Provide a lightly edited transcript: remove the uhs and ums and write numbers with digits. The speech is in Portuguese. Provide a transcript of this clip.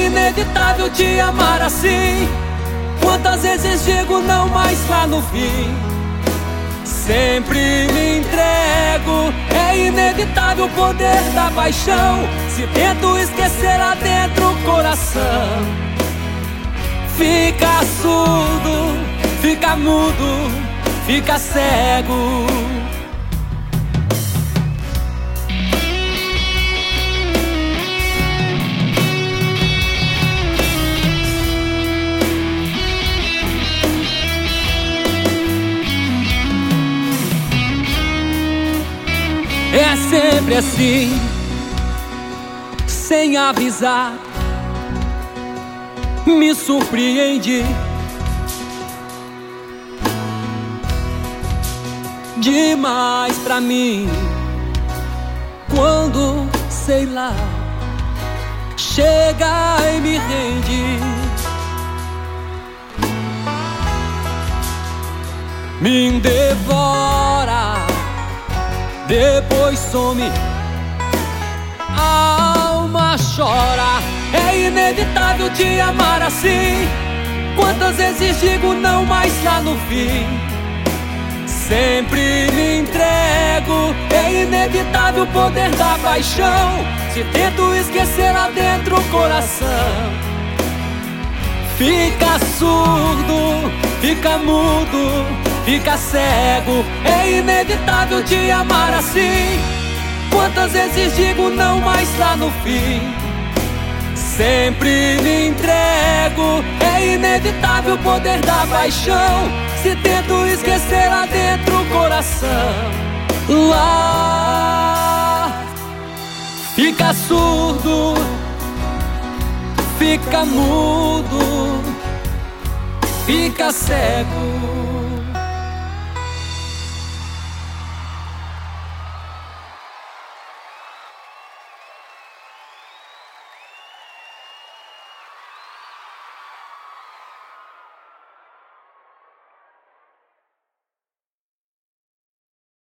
inevitável te amar assim. Quantas vezes digo não, mas lá no fim sempre me entrego. É inevitável o poder da paixão. Se tento esquecer lá dentro o coração fica surdo, fica mudo, fica cego. É sempre assim, sem avisar, me surpreende demais pra mim. Quando, sei lá, chega e me rende, me devora, depois some, a alma chora. É inevitável te amar assim. Quantas vezes digo não, mas lá no fim sempre me entrego. É inevitável o poder da paixão. Se tento esquecer lá dentro o coração fica surdo, fica mudo, fica cego. É inevitável te amar assim. Quantas vezes digo não, mas lá no fim sempre me entrego. É inevitável o poder da paixão. Se tento esquecer lá dentro o coração, lá fica surdo, fica mudo, fica cego.